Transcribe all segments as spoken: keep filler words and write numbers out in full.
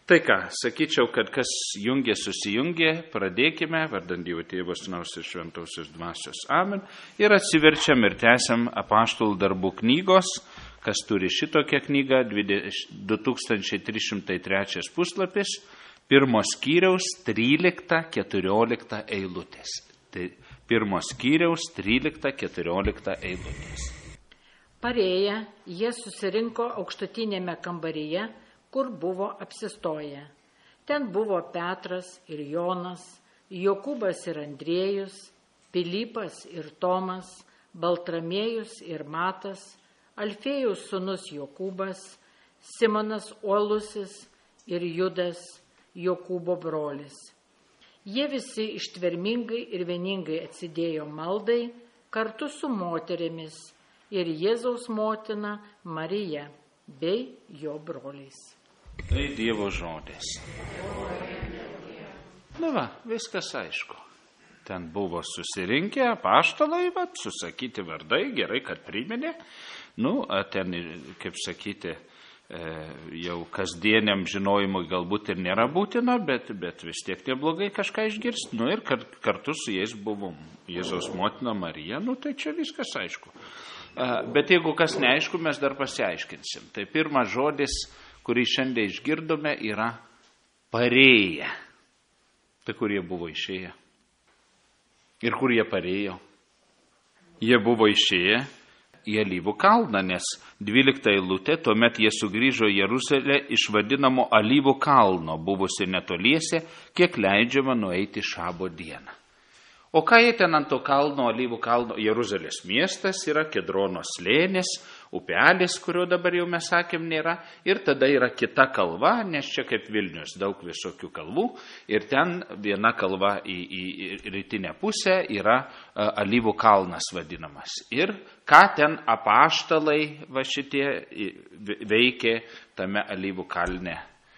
Tai ką, sakyčiau, kad kas jungė, susijungė, pradėkime, vardant Dievo Tėvo Sūnaus ir Šventosios Dvasios. Amen. Ir atsiverčiam ir tęsiam Apaštalų darbų knygos, kas turi šitokią knygą, du tūkstančiai trys šimtai trečias puslapis, pirmos skyriaus trylikta keturiolikta eilutės. Tai pirmos skyriaus trylikta keturiolikta eilutės. Parėję, jie susirinko aukštutinėme kambaryje, kur buvo apsistoję. Ten buvo Petras ir Jonas, Jokūbas ir Andriejus, Pilypas ir Tomas, Baltramiejus ir Matas, Alfėjus sūnus Jokūbas, Simonas Uolusis ir Judas, Jokūbo brolis. Jie visi ištvermingai ir vieningai atsidėjo maldai kartu su moterimis ir Jėzaus motina Marija bei jo broliais. Tai Dievo žodis. Na va, viskas aišku. Ten buvo susirinkę apaštalai, vat, susakyti vardai, gerai, kad priminė. Nu, ten, kaip sakyti, jau kasdieniam žinojimui galbūt ir nėra būtina, bet, bet vis tiek neblogai kažką išgirsti. Nu ir kartu su jais buvom Jėzaus motina Marija, nu tai čia viskas aišku. Bet jeigu kas neaišku, mes dar pasiaiškinsim. Tai pirmas žodis, kurį šiandien išgirdome, yra parėję. Tai kur jie buvo išėję? Ir kur jie parėjo? Jie buvo išėję į Alyvų kalną, nes dvylikta eilutė, tuomet jie sugrįžo į Jeruzalę iš vadinamo Alyvų kalno, buvusi netoliese, kiek leidžiama nueiti šabo dieną. O ką jie ten ant to kalno, Alyvų kalno? Jeruzalės miestas yra, Kedrono slėnis, upelis, kurio dabar jau mes sakėm nėra, ir tada yra kita kalva, nes čia kaip Vilnius, daug visokių kalvų, ir ten viena kalva į, į, į rytinę pusę yra Alyvų kalnas vadinamas. Ir ką ten apaštalai va šitie veikė tame Alyvų kalne,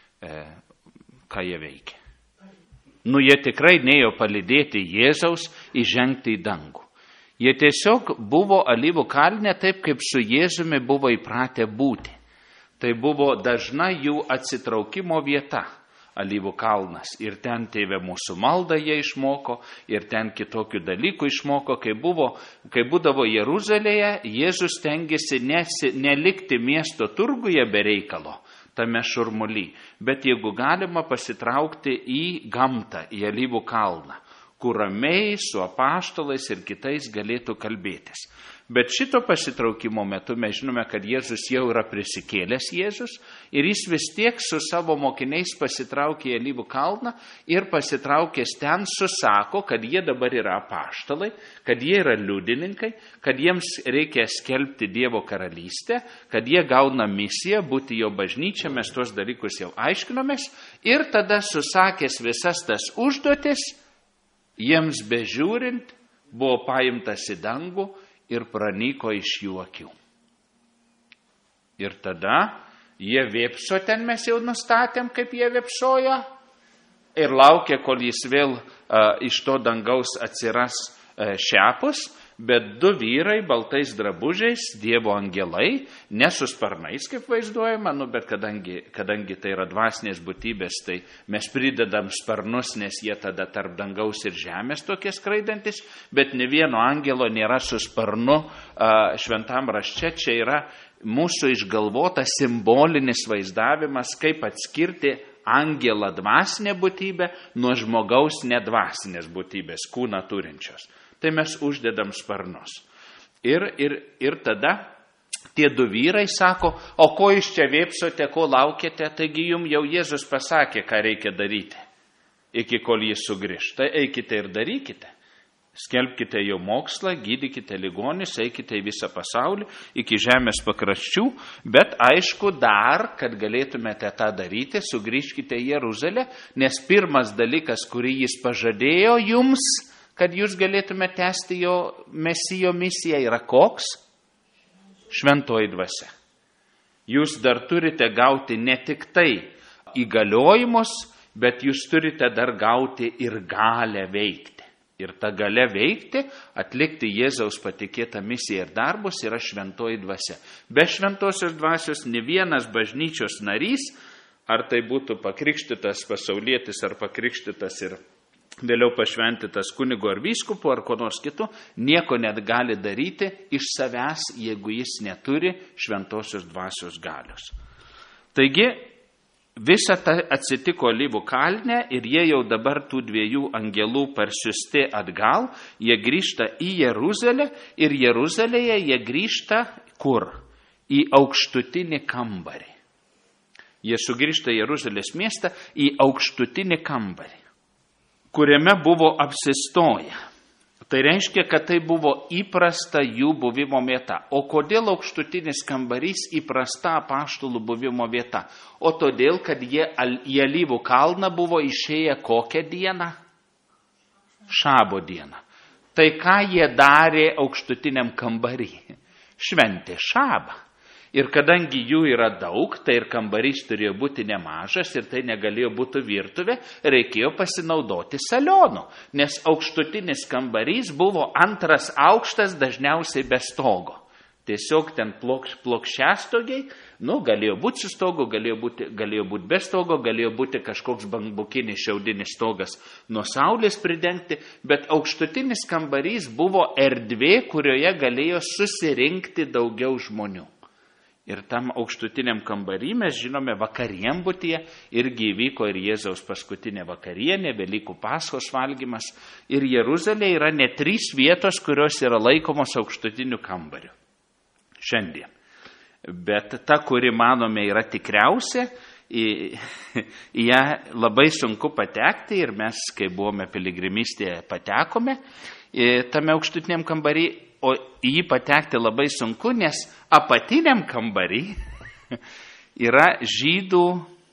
ką jie veikė? Nu, jie tikrai neėjo palydėti Jėzaus įžengti į dangų. Jie tiesiog buvo Alyvų kalne taip, kaip su Jėzumi buvo įpratę būti. Tai buvo dažna jų atsitraukimo vieta, Alyvų kalnas. Ir ten Tėve mūsų maldą jie išmoko, ir ten kitokių dalykų išmoko. Kai, buvo, kai būdavo Jeruzalėje, Jėzus stengėsi nesi, nelikti miesto turguje be reikalo, tame šurmuly, bet jeigu galima pasitraukti į gamtą, į Alyvų kalną, kur ramiai su apaštalais ir kitais galėtų kalbėtis. Bet šito pasitraukimo metu mes žinome, kad Jėzus jau yra prisikėlęs Jėzus ir jis vis tiek su savo mokiniais pasitraukė į Alyvų kalną ir pasitraukęs ten susako, kad jie dabar yra apaštalai, kad jie yra liudininkai, kad jiems reikia skelbti Dievo karalystę, kad jie gauna misiją būti jo bažnyčia, mes tuos dalykus jau aiškinomės, ir tada susakęs visas tas užduotis, jiems bežiūrint buvo paimtas į dangų ir pranyko iš jų akių. Ir tada jie vėpso, ten mes jau nustatėm, kaip jie vėpsojo, ir laukė, kol jis vėl uh, iš to dangaus atsiras uh, šiapus, bet du vyrai baltais drabužiais, Dievo angelai, ne su sparnais, kaip vaizduojama, nu, bet kadangi, kadangi tai yra dvasinės būtybės, tai mes pridedam sparnus, nes jie tada tarp dangaus ir žemės tokie skraidantis, bet ne vieno angelo nėra su sparnu šventam rašte, čia yra mūsų išgalvotas simbolinis vaizdavimas, kaip atskirti angelą dvasinę būtybę nuo žmogaus nedvasinės būtybės, kūną turinčios. Tai mes uždedam sparnus. Ir, ir, ir tada tie du vyrai sako, o ko jūs čia vėpsote, ko laukiate, taigi jums jau Jėzus pasakė, ką reikia daryti, iki kol jis sugrįš. Tai eikite ir darykite. Skelbkite jo mokslą, gydykite ligonius, eikite į visą pasaulį, iki žemės pakraščių, bet aišku dar, kad galėtumėte tą daryti, sugrįžkite į Jeruzalę, nes pirmas dalykas, kurį jis pažadėjo jums, kad jūs galėtume tęsti jo mesijo misiją, yra koks? Šventoji dvasia. Jūs dar turite gauti ne tik tai įgaliojimus, bet jūs turite dar gauti ir galę veikti. Ir ta galia veikti, atlikti Jėzaus patikėtą misiją ir darbus yra šventoji dvasia. Be šventosios dvasios ne vienas bažnyčios narys ar tai būtų pakrikštytas pasaulietis ar pakrikštytas ir vėliau pašventytas kunigo ar vyskupu ar ko nors kitu, nieko net gali daryti iš savęs, jeigu jis neturi šventosios dvasios galios. Taigi, visa tai atsitiko Alyvų kalne ir jie jau dabar tų dviejų angelų parsiusti atgal, jie grįžta į Jeruzalę ir Jeruzalėje jie grįžta kur? Į aukštutinį kambarį. Jie sugrįžta į Jeruzalės miestą į aukštutinį kambarį, kuriame buvo apsistoję. Tai reiškia, kad tai buvo įprasta jų buvimo vieta. O kodėl aukštutinis kambarys įprasta apaštalų buvimo vieta? O todėl, kad jie į Alyvų kalną buvo išėję kokią dieną? Šabo dieną. Tai ką jie darė aukštutiniam kambarį? Šventė šabą. Ir kadangi jų yra daug, tai ir kambarys turėjo būti nemažas ir tai negalėjo būti virtuvė, reikėjo pasinaudoti salionu, nes aukštutinis kambarys buvo antras aukštas, dažniausiai be stogo. Tiesiog ten plokš, plokščiastogiai, nu, galėjo būti su stogu, galėjo būti, galėjo būti be stogo, galėjo būti kažkoks bambukinis šiaudinis stogas nuo saulės pridengti, bet aukštutinis kambarys buvo erdvė, kurioje galėjo susirinkti daugiau žmonių. Ir tam aukštutiniam kambarį mes žinome vakarienbutyje irgi įvyko ir Jėzaus paskutinė vakarienė, Velykų Paschos valgymas. Ir Jeruzalėje yra net trys vietos, kurios yra laikomos aukštutiniu kambariu. Šiandien. Bet ta, kuri manome yra tikriausia, į, į ją labai sunku patekti ir mes, kai buvome piligrimystėje, patekome tame aukštutiniam kambarį. O į jį patekti labai sunku, nes apatiniam kambarį yra žydų,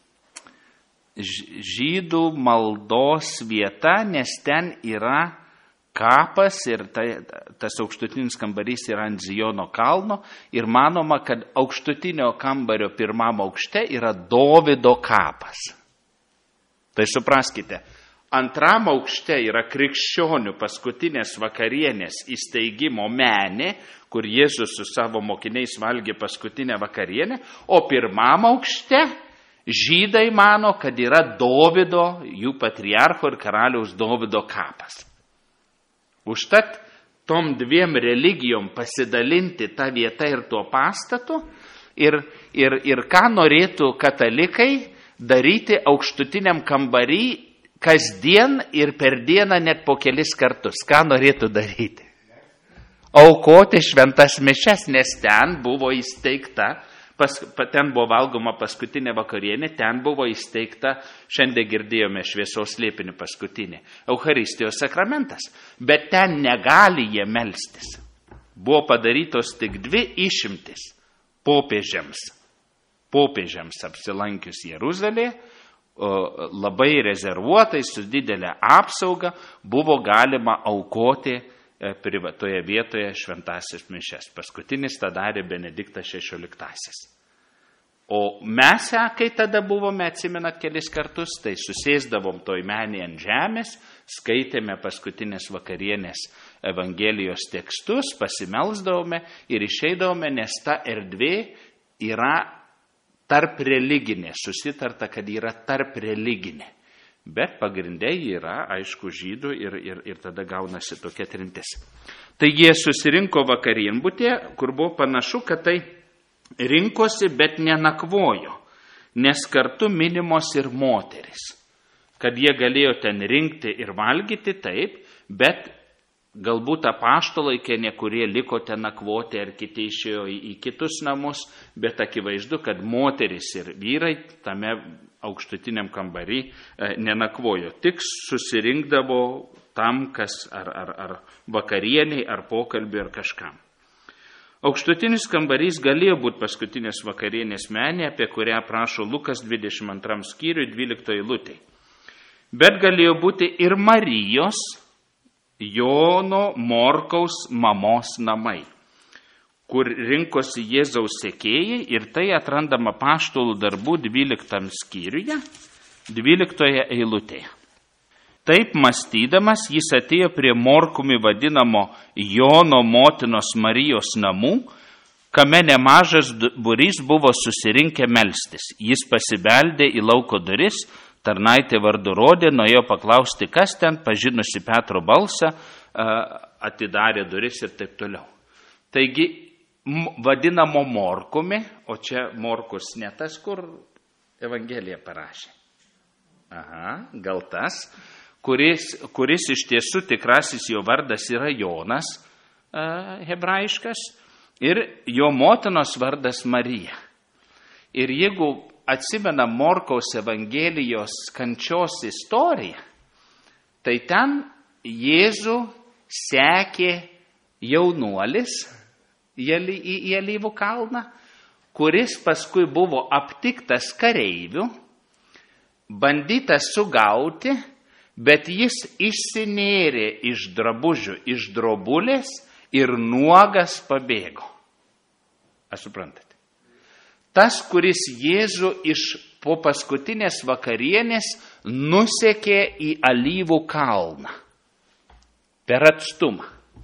žydų maldos vieta, nes ten yra kapas ir tai, tas aukštutinis kambarys yra ant Zijono kalno ir manoma, kad aukštutinio kambario pirmam aukšte yra Dovydo kapas. Tai supraskite. Antram aukšte yra krikščionių paskutinės vakarienės įsteigimo menė, kur Jėzus su savo mokiniais valgė paskutinę vakarienę, o pirmam aukšte žydai mano, kad yra Dovydo, jų patriarcho ir karaliaus Dovydo kapas. Užtat tom dviem religijom pasidalinti tą vietą ir tuo pastatu ir, ir, ir ką norėtų katalikai daryti aukštutiniam kambarį kasdien ir per dieną net po kelis kartus. Ką norėtų daryti? Aukoti šventas mišias, nes ten buvo įsteigta, pas, ten buvo valgoma paskutinė vakarienė, ten buvo įsteigta, šiandien girdėjome šviesos slėpinį paskutinį, Eucharistijos sakramentas. Bet ten negali jie melstis. Buvo padarytos tik dvi išimtis popiežiams. Popiežiams apsilankius Jeruzalėje, labai rezervuotai, su didelė apsauga, buvo galima aukoti privatoje vietoje šventąsias mišias. Paskutinis tą darė Benediktas šešioliktasis. O mes, kai tada buvome, atsimenat kelis kartus, tai susėsdavom toj menį ant žemės, skaitėme paskutinės vakarienės Evangelijos tekstus, pasimelsdavome ir išeidavome, nes ta erdvė yra tarp religinė, susitarta, kad yra tarp religinė. Bet pagrindė yra, aišku, žydų ir, ir, ir tada gaunasi tokia trintis. Taigi jie susirinko vakarienbutėje, kur buvo panašu, kad tai rinkosi, bet nenakvojo, nes kartu minimos ir moteris. Kad jie galėjo ten rinkti ir valgyti, taip, bet galbūt apaštalai, kurie liko ten nakvoti, ar kiti išėjo į, į kitus namus, bet akivaizdu, kad moteris ir vyrai tame aukštutiniam kambarį e, nenakvojo. Tik susirinkdavo tam, kas ar, ar, ar vakarieniai, ar pokalbiui, ar kažkam. Aukštutinis kambarys galėjo būti paskutinės vakarienės menė, apie kurią prašo Lukas dvidešimt antram skyriui dvyliktoje eilutėje. Bet galėjo būti ir Marijos, Jono Morkaus mamos namai, kur rinkosi Jėzaus sekėjai, ir tai atrandama Apaštalų darbų dvyliktam skyriuje, dvyliktoje eilutėje. Taip mąstydamas, jis atėjo prie Morkumi vadinamo Jono motinos Marijos namų, kame nemažas būrys buvo susirinkę melstis. Jis pasibeldė į lauko duris, tarnaitė vardu rodė, nuėjo paklausti, kas ten, pažinusi Petro balsą, atidarė duris ir taip toliau. Taigi, vadinamo Morkumi, o čia Morkus ne tas, kur Evangeliją parašė. Aha, gal tas, kuris, kuris iš tiesų tikrasis jo vardas yra Jonas, uh, hebrajiškas, ir jo motinos vardas Marija. Ir jeigu atsimena Morkaus Evangelijos kančios istoriją, tai ten Jėzų sekė jaunuolis į Alyvų kalną, kuris paskui buvo aptiktas kareivių, bandytas sugauti, bet jis išsinėrė iš drabužių, iš drobulės ir nuogas pabėgo. Aš suprantate? Tas, kuris Jėzų iš po paskutinės vakarienės nusekė į Alyvų kalną per atstumą.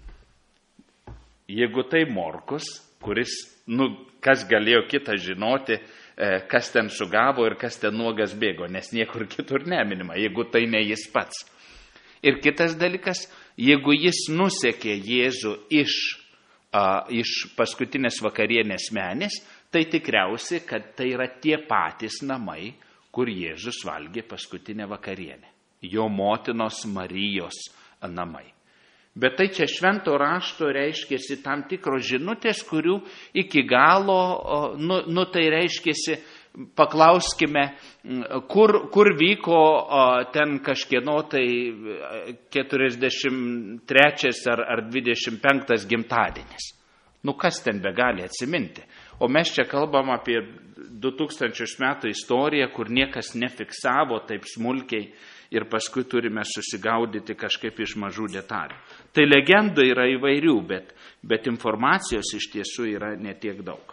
Jeigu tai Morkus, kuris, nu, kas galėjo kitą žinoti, kas ten sugavo ir kas ten nuogas bėgo, nes niekur kitur neminima, jeigu tai ne jis pats. Ir kitas dalykas, jeigu jis nusekė Jėzų iš, a, iš paskutinės vakarienės menės, tai tikriausiai, kad tai yra tie patys namai, kur Jėzus valgė paskutinę vakarienę. Jo motinos Marijos namai. Bet tai čia švento rašto reiškėsi tam tikros žinutės, kurių iki galo, nu, nu tai reiškėsi, paklauskime, kur, kur vyko ten kažkieno tai keturiasdešimt trečias ar, ar dvidešimt penktas gimtadienis. Nu kas ten begali atsiminti? O mes čia kalbam apie du tūkstančius metų istoriją, kur niekas nefiksavo taip smulkiai ir paskui turime susigaudyti kažkaip iš mažų detalių. Tai legendų yra įvairių, bet, bet informacijos iš tiesų yra netiek daug.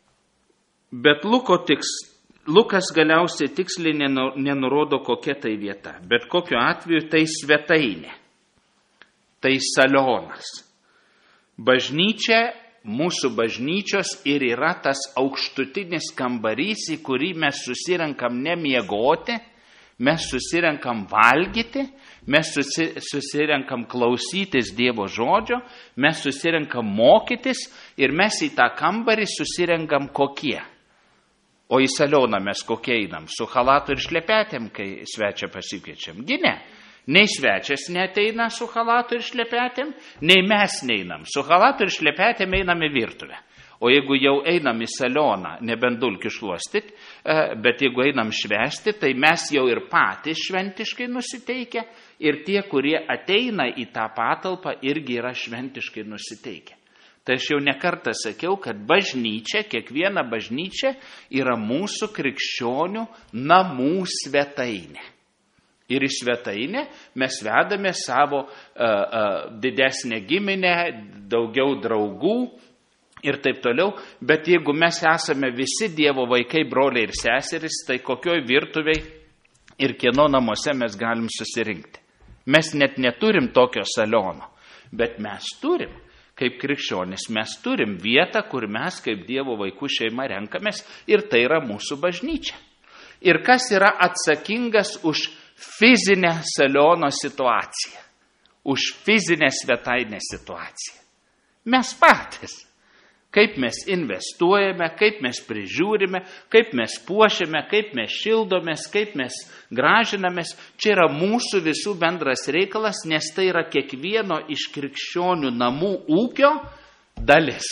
Bet Luko tiks, Lukas galiausiai tiksliai nenurodo, kokia tai vieta. Bet kokiu atveju tai svetainė, tai salionas. Bažnyčia, mūsų bažnyčios ir yra tas aukštutinis kambarys, į kurį mes susirenkam nemiegoti, mes susirenkam valgyti, mes susirenkam klausytis Dievo žodžio, mes susirenkam mokytis ir mes į tą kambarį susirenkam kokie. O į salioną mes kokie einam? Su chalatu ir šlepetėm, kai svečią pasikviečiam. Gi ne. Nei svečias neteina su chalatu ir šlepetėm, nei mes neinam. Su chalatu ir šlepetėm einam į virtuvę. O jeigu jau einam į salioną, nebent dulkių šluostyt, bet jeigu einam švęsti, tai mes jau ir patys šventiškai nusiteikę ir tie, kurie ateina į tą patalpą, irgi yra šventiškai nusiteikę. Tai aš jau nekartą sakiau, kad bažnyčia, kiekviena bažnyčia yra mūsų krikščionių namų svetainė. Ir į svetainę mes vedame savo uh, uh, didesnę giminę, daugiau draugų, ir taip toliau, bet jeigu mes esame visi Dievo vaikai, broliai ir seserys, tai kokioj virtuviai ir kieno namuose mes galim susirinkti. Mes net neturim tokio saliono, bet mes turim, kaip krikščionis, mes turim vietą, kur mes kaip Dievo vaikų šeima renkamės ir tai yra mūsų bažnyčia. Ir kas yra atsakingas už fizinę saliono situaciją, už fizinę svetainę situaciją? Mes patys. Kaip mes investuojame, kaip mes prižiūrime, kaip mes puošiame, kaip mes šildomės, kaip mes gražinamės. Čia yra mūsų visų bendras reikalas, nes tai yra kiekvieno iš krikščionių namų ūkio dalis.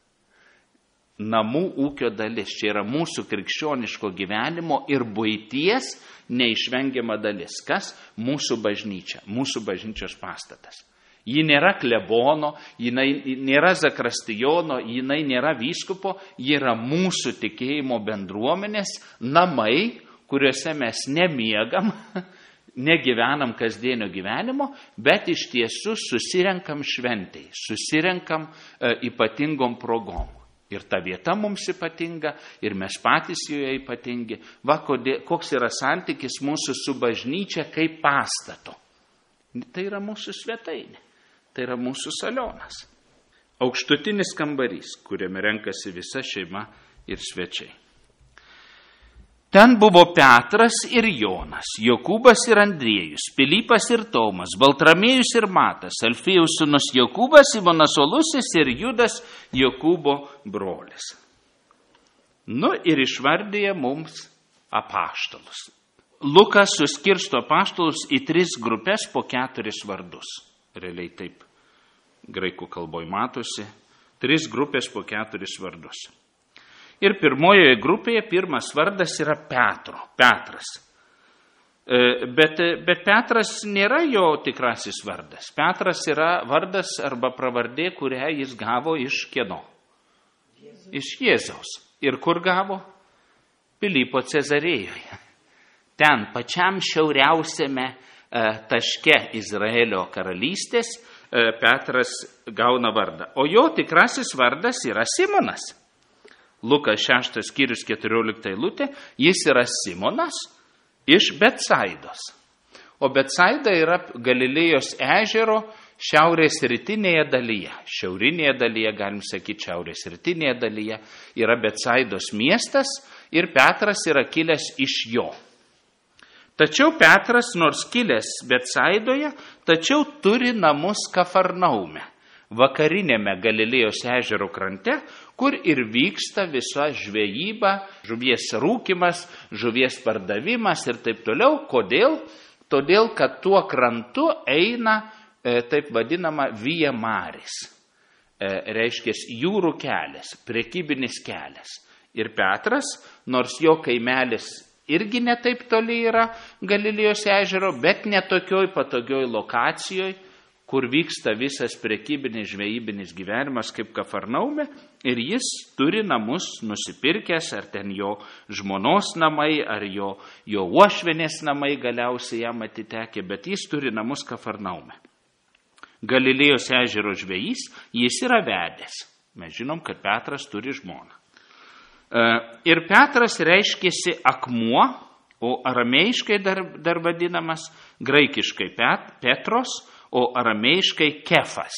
Namų ūkio dalis. Čia yra mūsų krikščioniško gyvenimo ir buities neišvengiama dalis. Kas? Mūsų bažnyčia, mūsų bažnyčios pastatas. Ji nėra klebono, jinai nėra zakristijono, jinai nėra vyskupo, ji yra mūsų tikėjimo bendruomenės namai, kuriuose mes nemiegam, negyvenam kasdienio gyvenimo, bet iš tiesų susirenkam šventai, susirenkam e, ypatingom progom. Ir ta vieta mums ypatinga, ir mes patys joje ypatingi. Va, kodė, koks yra santykis mūsų su bažnyčia kaip pastato. Tai yra mūsų svetainė. Tai yra mūsų salionas. Aukštutinis kambarys, kuriame renkasi visa šeima ir svečiai. Ten buvo Petras ir Jonas, Jokūbas ir Andriejus, Pilypas ir Tomas, Baltramiejus ir Matas, Alfėjus sūnus Jokūbas, Simonas Uolusis ir Judas, Jokūbo brolis. Nu ir išvardėja mums apaštalus. Lukas suskirsto apaštalus į tris grupės po keturis vardus. Realiai taip graikų kalboje matosi. Tris grupės po keturis vardus. Ir pirmojoje grupėje pirmas vardas yra Petro, Petras. Bet, bet Petras nėra jo tikrasis vardas. Petras yra vardas arba pravardė, kurią jis gavo iš kieno? Iš Jėzaus. Ir kur gavo? Pilypo Cezarėjoje. Ten pačiam šiauriausiame taške Izraelio karalystės Petras gauna vardą. O jo tikrasis vardas yra Simonas. Lukas šeštas skyrius keturiolikta eilutė, jis yra Simonas iš Betsaidos. O Betsaida yra Galilėjos ežero šiaurės rytinėje dalyje. Šiaurinėje dalyje, galim sakyti, šiaurės rytinėje dalyje yra Betsaidos miestas ir Petras yra kilęs iš jo. Tačiau Petras, nors kilęs Betsaidoje, tačiau turi namus Kafarnaume, vakarinėme Galilėjos ežero krante, kur ir vyksta visa žvejyba, žuvies rūkimas, žuvies pardavimas ir taip toliau. Kodėl? Todėl, kad tuo krantu eina e, taip vadinama Via Maris, e, reiškia jūrų kelias, prekybinis kelias. Ir Petras, nors jo kaimelis irgi netaip toli yra Galilėjos ežero, bet netokioj patogioj lokacijoj, kur vyksta visas prekybinis žvejybinis gyvenimas kaip Kafarnaume, ir jis turi namus nusipirkęs, ar ten jo žmonos namai, ar jo, jo uošvienės namai galiausiai jam atitekė, bet jis turi namus Kafarnaume. Galilėjos ežero žvejys, jis yra vedęs. Mes žinom, kad Petras turi žmoną. Ir Petras reiškėsi akmuo, o aramėjiškai dar, dar vadinamas, graikiškai Pet, Petros, o aramėjiškai Kefas.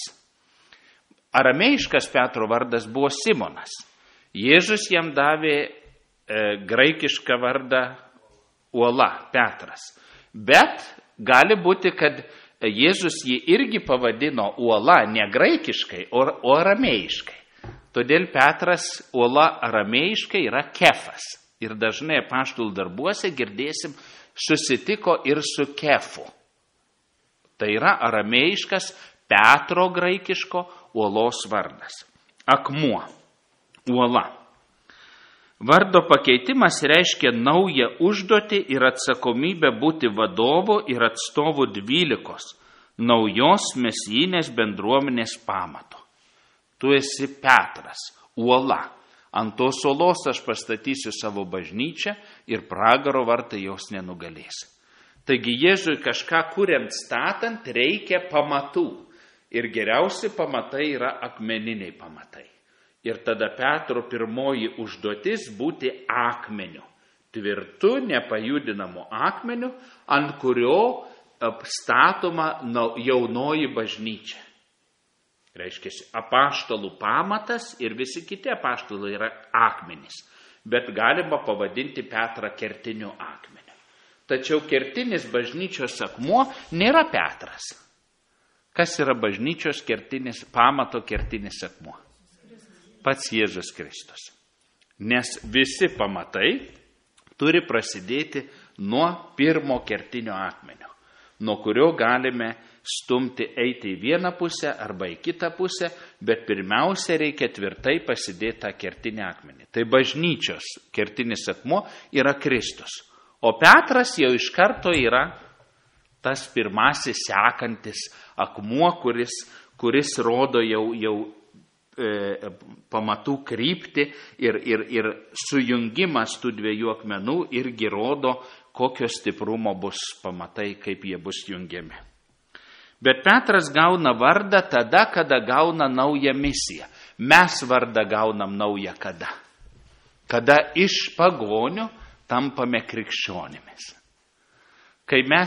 Aramėjiškas Petro vardas buvo Simonas. Jėzus jam davė e, graikišką vardą Uola, Petras. Bet gali būti, kad Jėzus jį irgi pavadino Uola ne graikiškai, o, o aramėjiškai. Todėl Petras Uola aramėjiškai yra Kefas. Ir dažnai apaštalų darbuose girdėsim, susitiko ir su Kefu. Tai yra aramėjiškas Petro graikiško uolos vardas. Akmuo, uola. Vardo pakeitimas reiškia naują užduotį ir atsakomybę būti vadovu ir atstovu dvylikos, naujos mesijinės bendruomenės pamato. Tu esi Petras, uola. Ant tos uolos aš pastatysiu savo bažnyčią ir pragaro vartai jos nenugalės. Taigi Jėzui kažką kuriant statant reikia pamatų. Ir geriausi pamatai yra akmeniniai pamatai. Ir tada Petro pirmoji užduotis būti akmeniu. Tvirtu, nepajudinamu akmeniu, ant kurio statoma jaunoji bažnyčia. Reiškia, apaštalų pamatas ir visi kiti apaštalai yra akmenys. Bet galima pavadinti Petrą kertiniu akmeniu. Tačiau kertinis bažnyčios akmuo nėra Petras. Kas yra bažnyčios kertinis, pamato kertinis akmuo? Pats Jėzus Kristus. Nes visi pamatai turi prasidėti nuo pirmo kertinio akmenio, nuo kurio galime stumti eiti į vieną pusę arba į kitą pusę, bet pirmiausia reikia tvirtai pasidėti tą kertinį akmenį. Tai bažnyčios kertinis akmuo yra Kristus. O Petras jau iš karto yra tas pirmasis sekantis akmuo, kuris, kuris rodo jau, jau e, pamatų kryptį ir, ir, ir sujungimas tų dviejų akmenų irgi rodo, kokio stiprumo bus pamatai, kaip jie bus jungiami. Bet Petras gauna vardą tada, kada gauna naują misiją. Mes vardą gaunam naują kada? Kada iš pagonių tampame krikščionimis. Kai mes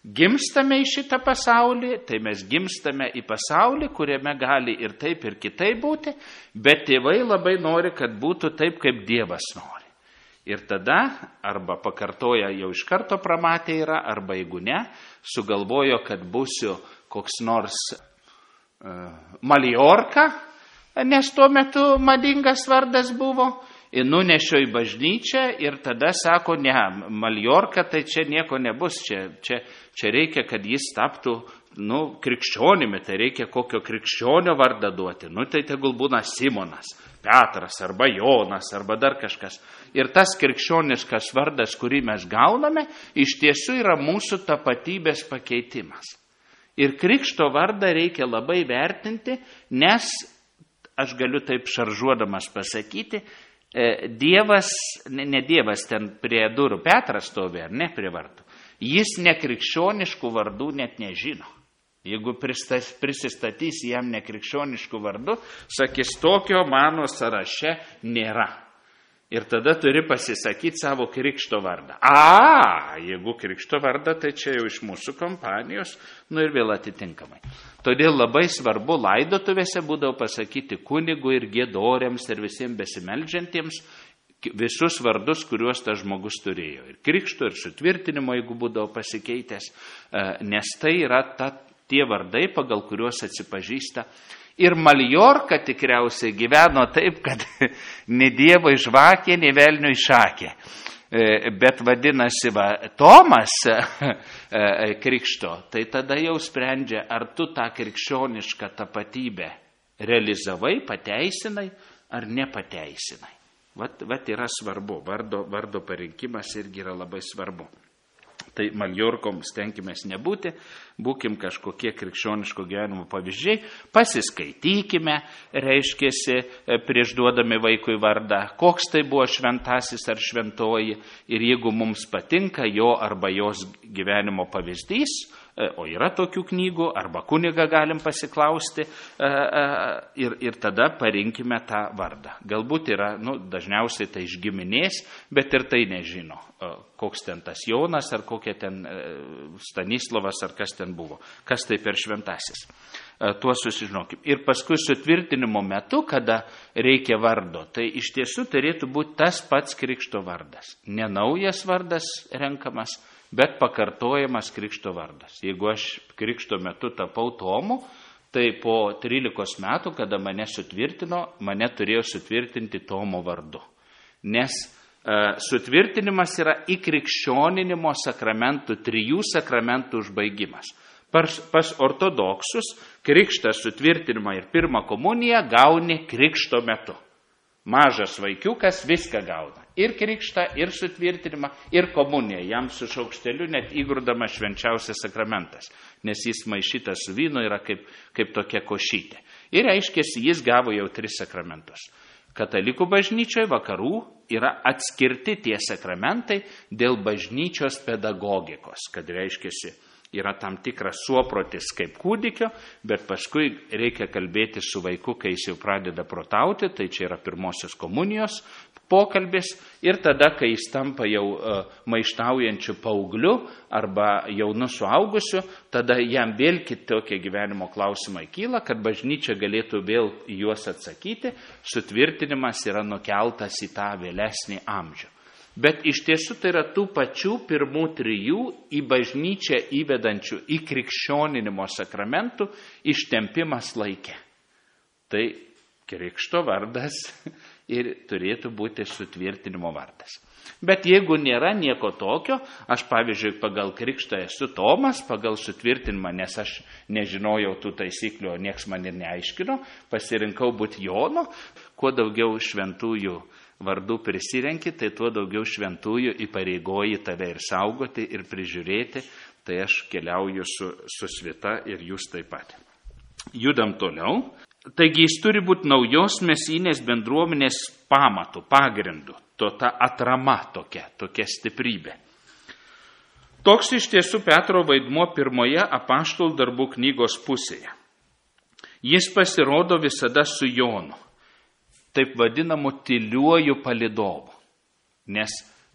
gimstame į šitą pasaulį, tai mes gimstame į pasaulį, kuriame gali ir taip, ir kitaip būti, bet tėvai labai nori, kad būtų taip, kaip Dievas nori. Ir tada, arba pakartoja jau iš karto pramatė yra, arba jeigu ne, sugalvojo, kad būsiu koks nors uh, Maljorka, nes tuo metu madingas vardas buvo, ir nunešio į bažnyčią ir tada sako, ne, Maljorka, tai čia nieko nebus, čia, čia, čia reikia, kad jis taptų, nu, krikščionimi, tai reikia kokio krikščionio vardą duoti, nu, tai tegul būna Simonas, Petras, arba Jonas, arba dar kažkas. Ir tas krikščioniškas vardas, kurį mes gauname, iš tiesų yra mūsų tapatybės pakeitimas. Ir krikšto vardą reikia labai vertinti, nes, aš galiu taip šaržuodamas pasakyti, Dievas, ne, ne Dievas ten prie durų, Petras stovi, ar ne prie vartų, jis nekrikščioniškų vardų net nežino. Jeigu prisistatys jam nekrikščioniškų vardų, sakys, tokio mano sąraše nėra. Ir tada turi pasisakyti savo krikšto vardą. A, jeigu krikšto vardą, tai čia jau iš mūsų kompanijos, nu ir vėl atitinkamai. Todėl labai svarbu laidotuvėse būdavo pasakyti kunigui ir giedoriams ir visiems besimeldžiantiems visus vardus, kuriuos tas žmogus turėjo. Ir krikšto, ir sutvirtinimo, jeigu būdavo pasikeitęs, nes tai yra ta, tie vardai, pagal kuriuos atsipažįsta. Ir Maljorka tikriausiai gyveno taip, kad ne Dievo žvakė, ne velnio šakė. Bet vadinasi, va, Tomas krikšto, tai tada jau sprendžia, ar tu tą krikščionišką tapatybę realizavai, pateisinai ar nepateisinai. Vat, vat yra svarbu, vardo, vardo parinkimas irgi yra labai svarbu. Tai Maljorkom stenkimės nebūti, būkim kažkokie krikščioniško gyvenimo pavyzdžiai, pasiskaitykime, reiškėsi, prieš duodami vaikui vardą, koks tai buvo šventasis ar šventoji, ir jeigu mums patinka jo arba jos gyvenimo pavyzdys, o yra tokių knygų, arba kunigą galim pasiklausti, ir, ir tada parinkime tą vardą. Galbūt yra, nu, dažniausiai tai iš giminės, bet ir tai nežino, koks ten tas Jonas, ar kokia ten Stanislavas, ar kas ten buvo, kas tai per šventasis. Tuo susižinokim. Ir paskui sutvirtinimo metu, kada reikia vardo, tai iš tiesų turėtų būti tas pats krikšto vardas. Ne naujas vardas renkamas, bet pakartojamas krikšto vardas. Jeigu aš krikšto metu tapau Tomu, tai po trylikos metų, kada mane sutvirtino, mane turėjo sutvirtinti Tomo vardu. Nes e, sutvirtinimas yra įkrikščioninimo sakramentų, trijų sakramentų užbaigimas. Pas, pas ortodoksus krikštą, sutvirtinimą ir pirmą komuniją gauni krikšto metu. Mažas vaikiukas viską gauna. Ir krikštą, ir sutvirtinimą, ir komuniją. Jam su šaukšteliu net įgrūdamas švenčiausias sakramentas, nes jis maišytas su vynu yra kaip, kaip tokia košytė. Ir aiškiai, jis gavo jau tris sakramentus. Katalikų bažnyčioje vakarų yra atskirti tie sakramentai dėl bažnyčios pedagogikos, kad reiškiasi, yra tam tikras suoprotis kaip kūdikio, bet paskui reikia kalbėti su vaiku, kai jis jau pradeda protauti, tai čia yra pirmosios komunijos pokalbis, ir tada, kai jis tampa jau uh, maištaujančiu paaugliu arba jaunu suaugusiu, tada jam vėl kitokie gyvenimo klausimai kyla, kad bažnyčia galėtų vėl juos atsakyti, sutvirtinimas yra nukeltas į tą vėlesnį amžių. Bet iš tiesų tai yra tų pačių pirmų trijų į bažnyčią įvedančių į krikščioninimo sakramentų ištempimas laike. Tai krikšto vardas ir turėtų būti sutvirtinimo vardas. Bet jeigu nėra nieko tokio, aš pavyzdžiui pagal krikštą esu Tomas, pagal sutvirtinimą, nes aš nežinojau tų taisyklių, nieks man ir neaiškino, pasirinkau būti Jonu, kuo daugiau šventųjų vardų prisirenki, tai tuo daugiau šventųjų įpareigoji tave ir saugoti, ir prižiūrėti, tai aš keliauju su, su svita ir jūs taip pat. Judam toliau. Taigi jis turi būti naujos mesinės bendruomenės pamatų, pagrindų, to ta atrama tokia, tokia stiprybė. Toks iš tiesų Petro vaidmuo pirmoje apaštalų darbų knygos pusėje. Jis pasirodo visada su Jonu, taip vadinamu tyliuoju palidovu, nes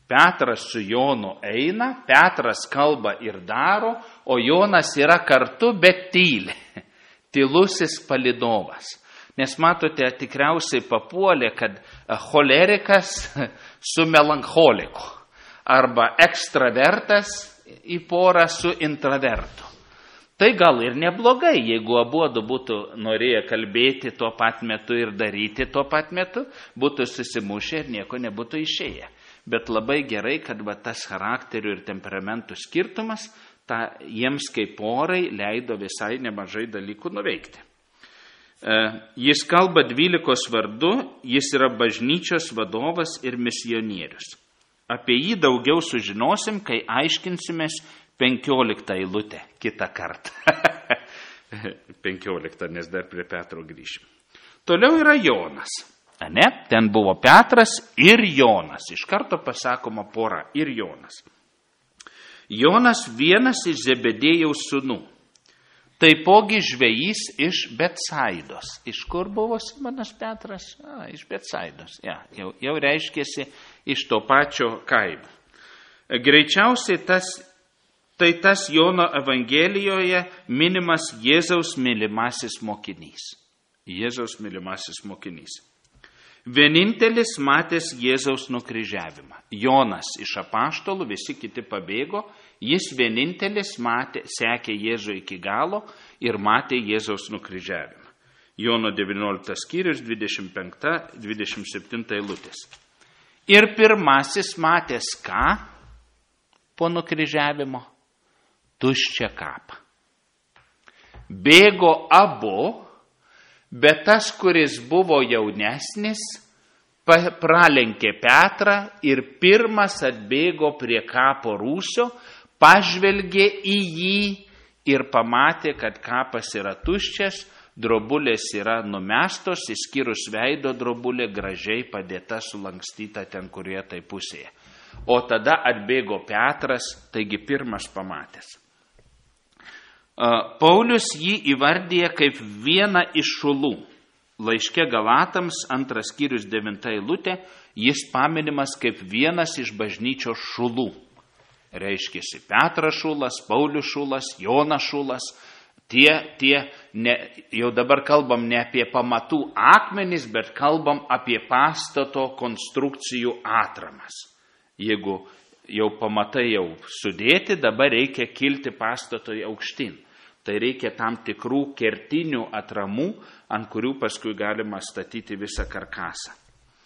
Petras su Jonu eina, Petras kalba ir daro, o Jonas yra kartu, bet tyli. Tylusis palydovas. Nes matote, tikriausiai papuolė, kad cholerikas su melancholiku arba ekstravertas į porą su intravertu. Tai gal ir neblogai, jeigu abuodu būtų norėję kalbėti tuo pat metu ir daryti tuo pat metu, būtų susimušę ir nieko nebūtų išėję. Bet labai gerai, kad va, tas charakterių ir temperamentų skirtumas ta, jiems kaip porai leido visai nemažai dalykų nuveikti. Jis kalba dvylikos vardu, jis yra bažnyčios vadovas ir misionierius. Apie jį daugiau sužinosim, kai aiškinsimės penkioliktą eilutę kitą kartą. penkioliktą, nes dar prie Petro grįšim. Toliau yra Jonas. Ne? Ten buvo Petras ir Jonas. Iš karto pasakoma pora ir Jonas. Jonas vienas iš Zebedėjaus sūnų. Taipogi žvejys iš Betsaidos. Iš kur buvo Simonas Petras? A, iš Betsaidos. Ja, jau, jau reiškėsi iš to pačio kaimo. Greičiausiai tas, tai tas Jono Evangelijoje minimas Jėzaus mylimasis mokinys. Jėzaus mylimasis mokinys. Vienintelis matęs Jėzaus nukryžiavimą. Jonas iš apaštalų, visi kiti pabėgo, jis vienintelis matė, sekė Jėzų iki galo ir matė Jėzaus nukryžiavimą. Jono devynioliktas skyrius, dvidešimt penktą dvidešimt septintą eilutės. Ir pirmasis matęs ką po nukryžiavimo? Tuščią kapą. Bėgo abu, bet tas, kuris buvo jaunesnis, pralenkė Petrą ir pirmas atbėgo prie kapo rūsio, pažvelgė į jį ir pamatė, kad kapas yra tuščias, drobulės yra numestos, išskyrus veido drobulė gražiai padėta, sulankstyta ten, kurioje tai pusėje. O tada atbėgo Petras, taigi pirmas pamatęs. Paulius jį įvardyja kaip vieną iš šulų. Laiške Galatams, antras skyrius devinta eilutė, jis paminimas kaip vienas iš bažnyčios šulų. Reiškėsi Petras šulas, Paulius šulas, Jonas šulas. Tie, tie ne, jau dabar kalbam ne apie pamatų akmenis, bet kalbam apie pastato konstrukcijų atramas. Jeigu jau pamatai jau sudėti, dabar reikia kilti pastatoj aukštyn. Tai reikia tam tikrų kertinių atramų, ant kurių paskui galima statyti visą karkasą.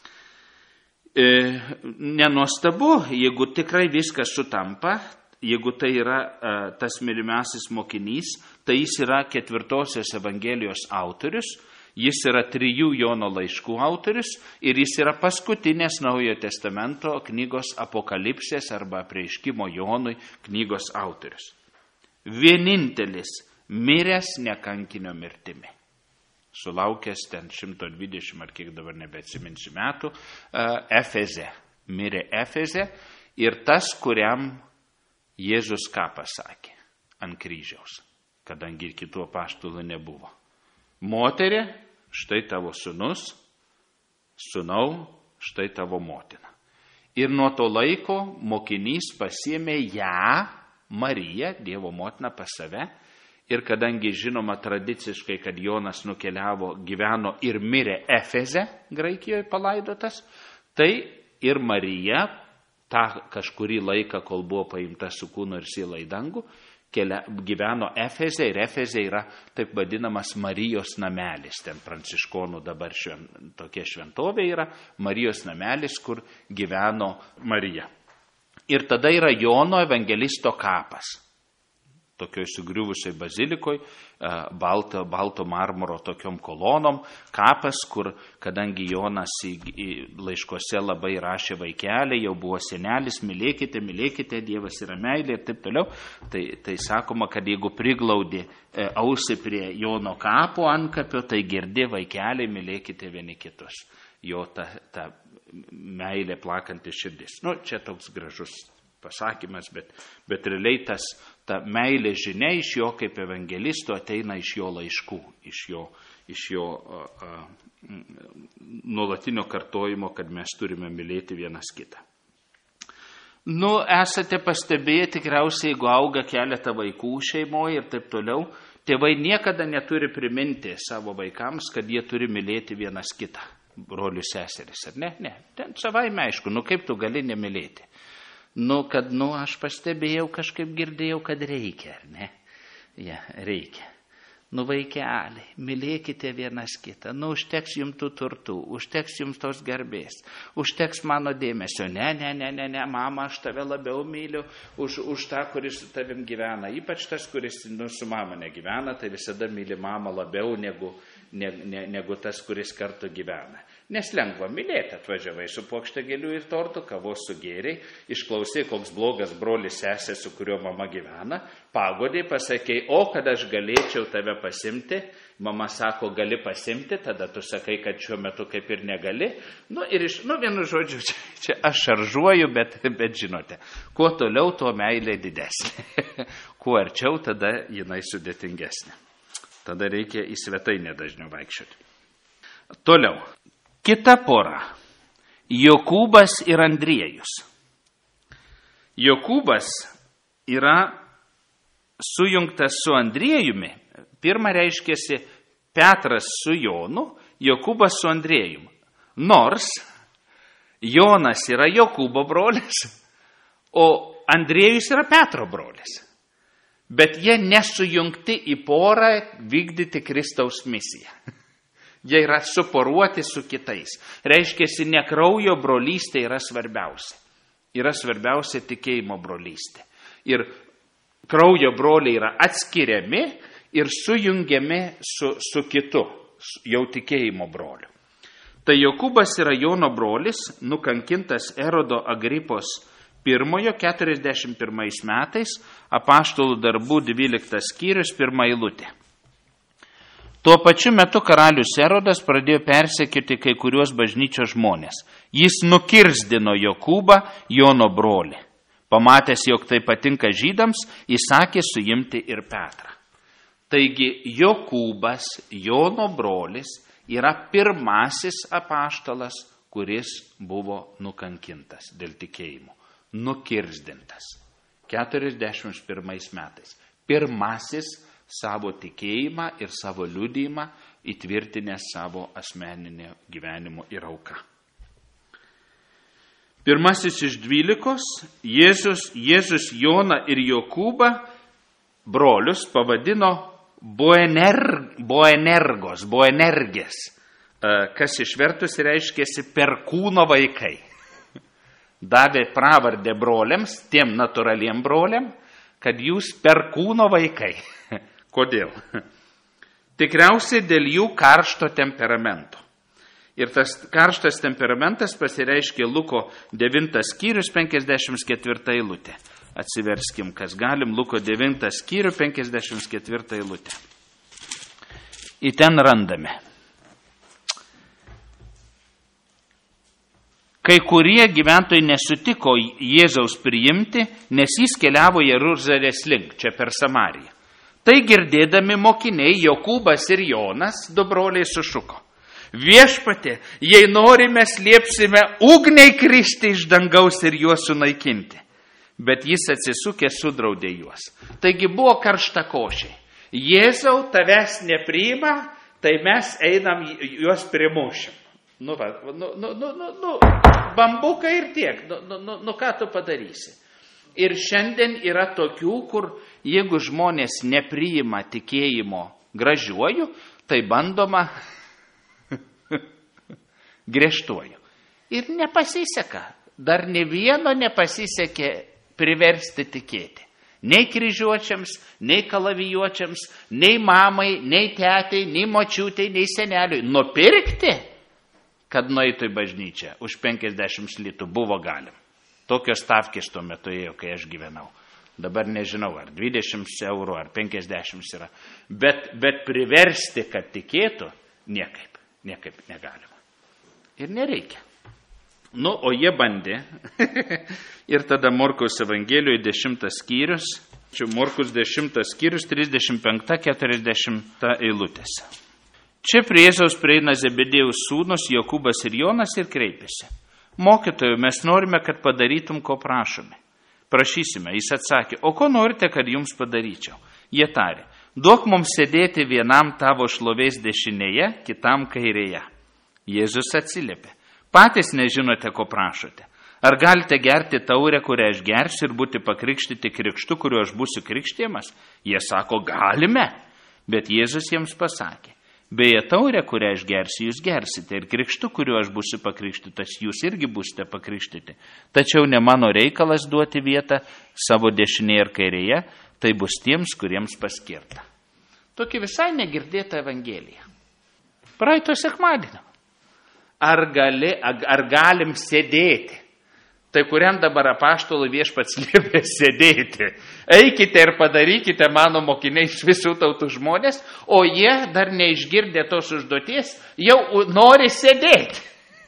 E, nenuostabu, jeigu tikrai viskas sutampa, jeigu tai yra e, tas mylimasis mokinys, tai jis yra ketvirtosios Evangelijos autorius, jis yra trijų Jono laiškų autorius ir jis yra paskutinės Naujojo testamento knygos Apokalipsės arba Apreiškimo Jonui knygos autorius. Vienintelis miręs nekankinio mirtimi. Sulaukęs ten šimto dvidešimt ar kiek dabar nebeatsiminsiu metų, Efeze. Mirė Efeze ir tas, kuriam Jėzus ką pasakė ant kryžiaus, kadangi ir kitų apaštalų nebuvo. Moterė, štai tavo sūnus, sūnau, štai tavo motina. Ir nuo to laiko mokinys pasiėmė ją, Mariją, Dievo motiną, pas save. Ir kadangi žinoma tradiciškai, kad Jonas nukeliavo, gyveno ir mirė Efeze, Graikijoje palaidotas, tai ir Marija, tą kažkurį laiką, kol buvo paimta su kūnu ir siela į dangų, kelia, gyveno Efeze ir Efeze yra taip vadinamas Marijos namelis. Ten pranciškonų dabar šven, tokia šventovė yra, Marijos namelis, kur gyveno Marija. Ir tada yra Jono evangelisto kapas. Tokioj sugriuvusioj bazilikoj, balto, balto marmuro tokiom kolonom, kapas, kur, kadangi Jonas į, į laiškose labai rašė vaikelį, jau buvo senelis, mylėkite, mylėkite, Dievas yra meilė ir taip toliau, tai, tai sakoma, kad jeigu priglaudė ausį prie Jono kapo antkapio, tai girdi vaikeliai, mylėkite vieni kitus. Jo ta, ta meilė plakanti širdis. Nu, čia toks gražus pasakymas, bet, bet realiai tas, ta meilė žinia iš jo kaip evangelisto ateina iš jo laiškų, iš jo, iš jo a, a, nuolatinio kartojimo, kad mes turime mylėti vienas kitą. Nu, esate pastebėję tikriausiai, jeigu auga keletą vaikų šeimoje ir taip toliau, tėvai niekada neturi priminti savo vaikams, kad jie turi mylėti vienas kitą, brolius seseris, ar ne? Ne, ten savaime aišku, nu kaip tu gali nemylėti? Nu, kad, nu, aš pastebėjau, kažkaip girdėjau, kad reikia, ar ne? Ja, reikia. Nu, vaikeliai, mylėkite vienas kitą, nu, užteks jums tų turtų, užteks jums tos garbės, užteks mano dėmesio. Ne, ne, ne, ne, ne, mama, aš tave labiau myliu už, už tą, kuris su tavim gyvena. Ypač tas, kuris nu, su mama negyvena, tai visada myli mamą labiau negu, ne, ne, negu tas, kuris kartu gyvena. Nes lengva mylėti, atvažiavai su puokšte gėlių ir tortų, kavos sugėriai, išklausai, koks blogas brolis sesė, su kuriuo mama gyvena, pagodai, pasakei, o kad aš galėčiau tave pasimti, mama sako, gali pasimti, tada tu sakai, kad šiuo metu kaip ir negali. Nu, ir iš, nu, vienu žodžiu, čia, čia aš šaržuoju, bet, bet žinote, kuo toliau, tuo meilė didesnė. Kuo arčiau, tada jinai sudėtingesnė. Tada reikia į svetainę dažniau vaikščioti. Toliau. Kita pora. Jokūbas ir Andriejus. Jokūbas yra sujungtas su Andriejumi. Pirma reiškėsi Petras su Jonu, Jokūbas su Andriejumi. Nors Jonas yra Jokūbo brolis, o Andriejus yra Petro brolis. Bet jie nesujungti į porą vykdyti Kristaus misiją. Jie yra suporuoti su kitais. Reiškiasi, ne kraujo brolystė yra svarbiausia. Yra svarbiausia tikėjimo brolystė. Ir kraujo broliai yra atskiriami ir sujungiami su, su kitu, jau tikėjimo broliu. Tai Jokūbas yra Jono brolis, nukankintas Erodo Agripos pirmojo keturiasdešimt pirmais metais, Apaštalų darbų dvyliktas skyrius, pirma eilutė. Tuo pačiu metu karalius Erodas pradėjo persekioti kai kuriuos bažnyčios žmonės. Jis nukirzdino Jokūbą, Jono brolį. Pamatęs, jog tai patinka žydams, įsakė suimti ir Petrą. Taigi Jokūbas, Jono brolis, yra pirmasis apaštalas, kuris buvo nukankintas dėl tikėjimo. Nukirzdintas. keturiasdešimt pirmais metais. Pirmasis savo tikėjimą ir savo liudijimą įtvirtinęs savo asmeninio gyvenimo ir auką. Pirmasis iš dvylikos, Jėzus, Jėzus Joną ir Jokūbą brolius pavadino Boener, Boenergos, Boenergės, kas išvertus reiškėsi perkūno vaikai. Davė pravardę broliams, tiem natūraliem broliam, kad jūs perkūno vaikai. Kodėl? Tikriausiai dėl jų karšto temperamento. Ir tas karštas temperamentas pasireiškė Luko devintas skyrius, penkiasdešimt ketvirta eilutė. Atsiverskim, kas galim, Luko devintas skyrius, penkiasdešimt ketvirta eilutė. Į ten randame. Kai kurie gyventojai nesutiko Jėzaus priimti, nes jis keliavo Jeruzalės link, čia per Samariją. Tai girdėdami mokiniai Jokūbas ir Jonas, du broliai, sušuko. Viešpatie, jei norime, liepsime ugniai kristi iš dangaus ir juos sunaikinti. Bet jis atsisukė, sudraudė juos. Taigi buvo karšta košė. Jėzau, tavęs nepriima, tai mes einam juos primušim. Nu, va, nu, nu, nu, nu, nu, bambukai ir tiek, nu, nu, nu, nu, ką tu padarysi? Ir šiandien yra tokių, kur jeigu žmonės nepriima tikėjimo gražiuoju, tai bandoma griežtuoju. Ir nepasiseka, dar ne vieno nepasisekė priversti tikėti. Nei kryžiuočiams, nei kalavijuočiams, nei mamai, nei tetai, nei močiutei, nei seneliui. Nupirkti, kad nueitų į bažnyčią už penkiasdešimt litų buvo galim. Tokios stavkės tuo metu ėjo, kai aš gyvenau. Dabar nežinau, ar dvidešimt eurų, ar penkiasdešimt yra. Bet, bet priversti, kad tikėtų, niekaip, niekaip negalima. Ir nereikia. Nu, o jie bandė. Ir tada Morkaus Evangelijoje dešimtas skyrius, čia Morkus dešimtas skyrius, trisdešimt penki keturiasdešimt eilutėse. Čia prie Jėzaus prieina Zebedėjaus sūnus Jokūbas ir Jonas ir kreipėsi. mokytojau, mes norime, kad padarytum, ko prašome. Prašysime. Jis atsakė, o ko norite, kad jums padaryčiau? Jie tarė, duok mums sėdėti vienam tavo šlovės dešinėje, kitam kairėje. Jėzus atsiliepė, patys nežinote, ko prašote. Ar galite gerti taurę, kurią aš gersiu ir būti pakrikštyti krikštu, kuriuo aš būsiu krikštijamas? Jie sako, galime. Bet Jėzus jiems pasakė, beje, taurę, kurią aš gersiu, jūs gersite ir krikštu, kuriuo aš būsiu pakrikštytas, jūs irgi būsite pakrikštyti. Tačiau ne mano reikalas duoti vietą savo dešinėje ir kairėje, tai bus tiems, kuriems paskirta. Tokia visai negirdėta evangelija. Praeito sekmadienio. Ar, gali, ar galim sėdėti? Tai kuriam dabar apaštalų viešpats liepė sėdėti. Eikite ir padarykite mano mokiniai iš visų tautų žmonės, o jie dar neišgirdę tos užduoties, jau nori sėdėti.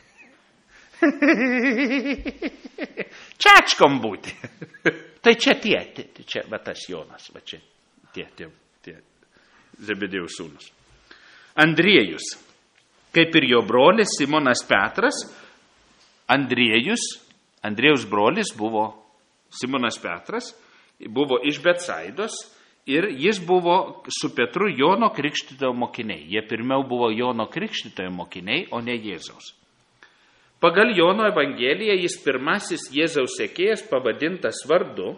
Čiačkom būti. Tai čia tie, čia va tas Jonas, va čia tie, tie, tie Zebedėjaus sūnus. Andriejus, kaip ir jo brolis Simonas Petras, Andriejus, Andriejaus brolis buvo Simonas Petras, buvo iš Betsaidos ir jis buvo su Petru Jono Krikštytojo mokiniai. Jie pirmiau buvo Jono Krikštytojo mokiniai, o ne Jėzaus. Pagal Jono Evangeliją jis pirmasis Jėzaus sekėjas pavadintas vardu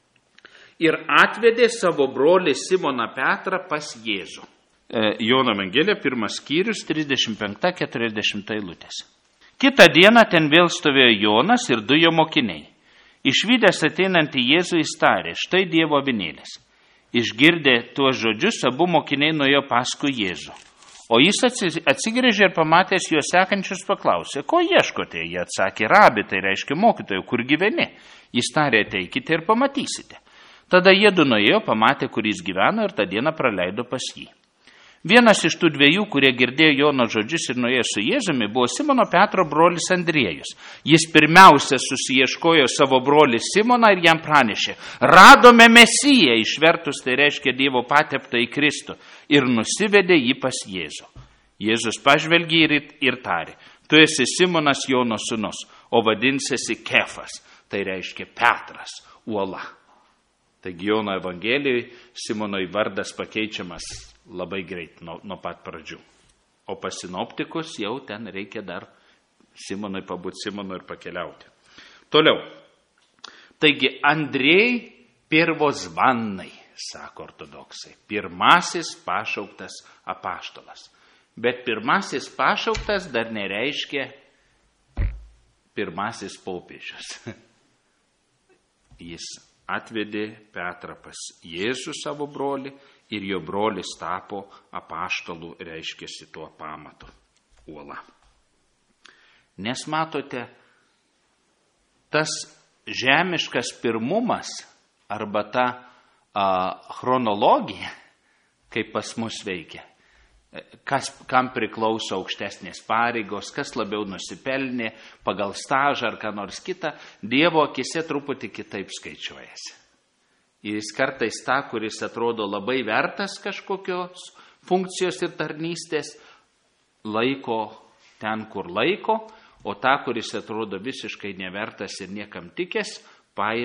ir atvedė savo brolį Simoną Petrą pas Jėzų. Jono Evangelija, pirmas skyrius, trisdešimt penki keturiasdešimt eilutės. Kitą dieną ten vėl stovėjo Jonas ir du jo mokiniai. Išvydęs ateinantį Jėzų jis tarė, štai Dievo avinėlis. Išgirdę tuos žodžius, abu mokiniai nuėjo paskui Jėzų. O jis atsigręžė ir pamatęs juos sekančius paklausė, ko ieškote? Jie atsakė, rabi, tai reiškia mokytojų, kur gyveni? Jis tarė, ateikite ir pamatysite. Tada jie du nuėjo, pamatė, kur jis gyveno ir tą dieną praleido pas jį. Vienas iš tų dviejų, kurie girdėjo Jono žodžius ir nuėjo su Jėzumi, buvo Simono Petro brolis Andriejus. Jis pirmiausia susiieškojo savo brolį Simoną ir jam pranešė, radome Mesiją, išvertus tai reiškia Dievo pateptą į Kristų, ir nusivedė jį pas Jėzų. Jėzus pažvelgė ir, ir tarė, tu esi Simonas Jono sūnus, o vadinsiesi Kefas, tai reiškia Petras, uola. Taigi Jono Evangelijoje Simono vardas pakeičiamas labai greit nuo, nuo pat pradžių. O pas sinoptikus jau ten reikia dar Simonui pabūti Simonu ir pakeliauti. Toliau. Taigi Andriej pirvozvannai, sako ortodoksai. Pirmasis pašauktas apaštalas. Bet pirmasis pašauktas dar nereiškia pirmasis popiežius. Jis atvedė Petrą pas Jėzų savo brolį, ir jo brolis tapo apaštalų, reiškiasi tuo pamatu, uola. Nes matote, tas žemiškas pirmumas arba ta a, chronologija, kaip pas mus veikia, kas, kam priklauso aukštesnės pareigos, kas labiau nusipelnė pagal stažą ar ką nors kitą, Dievo akise truputį kitaip skaičiuojasi. Ir jis kartais tą, kuris atrodo labai vertas kažkokios funkcijos ir tarnystės, laiko ten, kur laiko, o tą, kuris atrodo visiškai nevertas ir niekam tikęs, paėmė